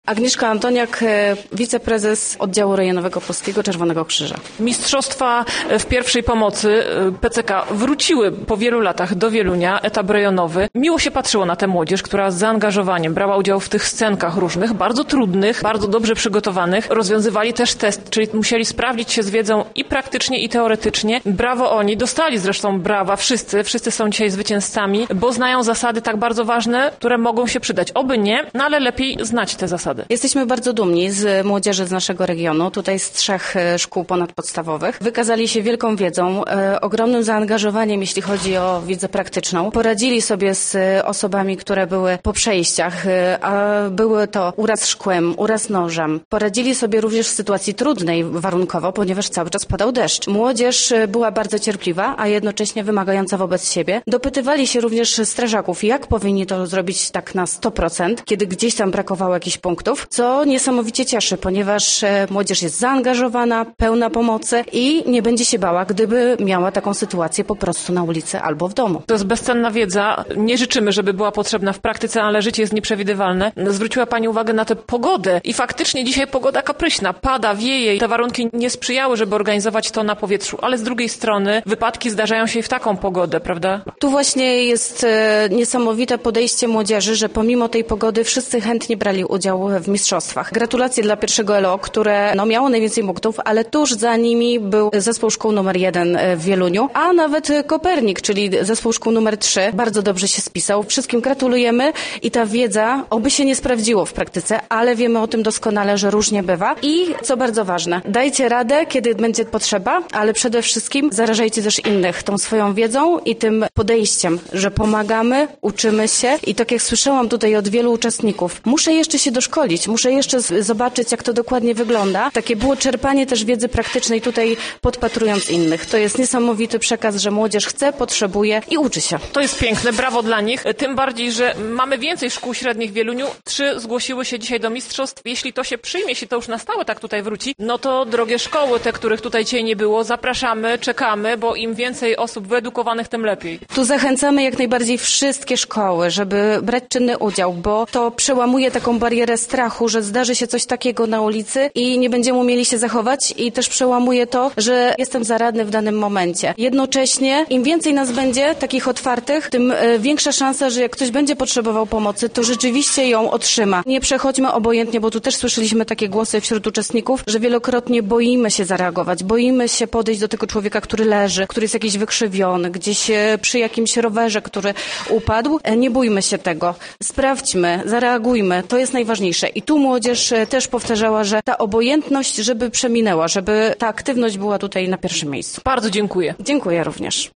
Agnieszka Antoniak, wiceprezes oddziału rejonowego Polskiego Czerwonego Krzyża. Mistrzostwa w pierwszej pomocy PCK wróciły po wielu latach do Wielunia, etap rejonowy. Miło się patrzyło na tę młodzież, która z zaangażowaniem brała udział w tych scenkach różnych, bardzo trudnych, bardzo dobrze przygotowanych. Rozwiązywali też test, czyli musieli sprawdzić się z wiedzą i praktycznie, i teoretycznie. Brawo oni, dostali zresztą brawa wszyscy są dzisiaj zwycięzcami, bo znają zasady tak bardzo ważne, które mogą się przydać. Oby nie, no ale lepiej znać te zasady. Jesteśmy bardzo dumni z młodzieży z naszego regionu, tutaj z 3 szkół ponadpodstawowych. Wykazali się wielką wiedzą, ogromnym zaangażowaniem, jeśli chodzi o wiedzę praktyczną. Poradzili sobie z osobami, które były po przejściach, a były to uraz szkłem, uraz nożem. Poradzili sobie również w sytuacji trudnej warunkowo, ponieważ cały czas padał deszcz. Młodzież była bardzo cierpliwa, a jednocześnie wymagająca wobec siebie. Dopytywali się również strażaków, jak powinni to zrobić tak na 100%, kiedy gdzieś tam brakowało jakichś punktów, co niesamowicie cieszy, ponieważ młodzież jest zaangażowana, pełna pomocy i nie będzie się bała, gdyby miała taką sytuację po prostu na ulicy albo w domu. To jest bezcenna wiedza. Nie życzymy, żeby była potrzebna w praktyce, ale życie jest nieprzewidywalne. Zwróciła Pani uwagę na tę pogodę i faktycznie dzisiaj pogoda kapryśna. Pada, wieje i te warunki nie sprzyjały, żeby organizować to na powietrzu, ale z drugiej strony wypadki zdarzają się i w taką pogodę, prawda? Tu właśnie jest niesamowite podejście młodzieży, że pomimo tej pogody wszyscy chętnie brali udział w mistrzostwach. Gratulacje dla pierwszego LO, które miało najwięcej punktów, ale tuż za nimi był zespół szkół numer 1 w Wieluniu, a nawet Kopernik, czyli zespół szkół numer 3, bardzo dobrze się spisał. Wszystkim gratulujemy i ta wiedza oby się nie sprawdziło w praktyce, ale wiemy o tym doskonale, że różnie bywa. I co bardzo ważne, dajcie radę, kiedy będzie potrzeba, ale przede wszystkim zarażajcie też innych tą swoją wiedzą i tym podejściem, że pomagamy, uczymy się i tak jak słyszałam tutaj od wielu uczestników, muszę jeszcze się doszkolić, muszę jeszcze zobaczyć, jak to dokładnie wygląda. Takie było czerpanie też wiedzy praktycznej tutaj podpatrując innych. To jest niesamowity przekaz, że młodzież chce, potrzebuje i uczy się. To jest piękne, brawo dla nich. Tym bardziej, że mamy więcej szkół średnich w Wieluniu. 3 zgłosiły się dzisiaj do mistrzostw. Jeśli to się przyjmie, jeśli to już na stałe tak tutaj wróci, no to drogie szkoły, te, których tutaj dzisiaj nie było, zapraszamy, czekamy, bo im więcej osób wyedukowanych, tym lepiej. Tu zachęcamy jak najbardziej wszystkie szkoły, żeby brać czynny udział, bo to przełamuje taką barierę strachu, że zdarzy się coś takiego na ulicy i nie będziemy umieli się zachować i też przełamuje to, że jestem zaradny w danym momencie. Jednocześnie im więcej nas będzie takich otwartych, tym większa szansa, że jak ktoś będzie potrzebował pomocy, to rzeczywiście ją otrzyma. Nie przechodźmy obojętnie, bo tu też słyszeliśmy takie głosy wśród uczestników, że wielokrotnie boimy się zareagować, boimy się podejść do tego człowieka, który leży, który jest jakiś wykrzywiony, gdzieś przy jakimś rowerze, który upadł. Nie bójmy się tego. Sprawdźmy, zareagujmy. To jest najważniejsze. I tu młodzież też powtarzała, że ta obojętność, żeby przeminęła, żeby ta aktywność była tutaj na pierwszym miejscu. Bardzo dziękuję. Dziękuję również.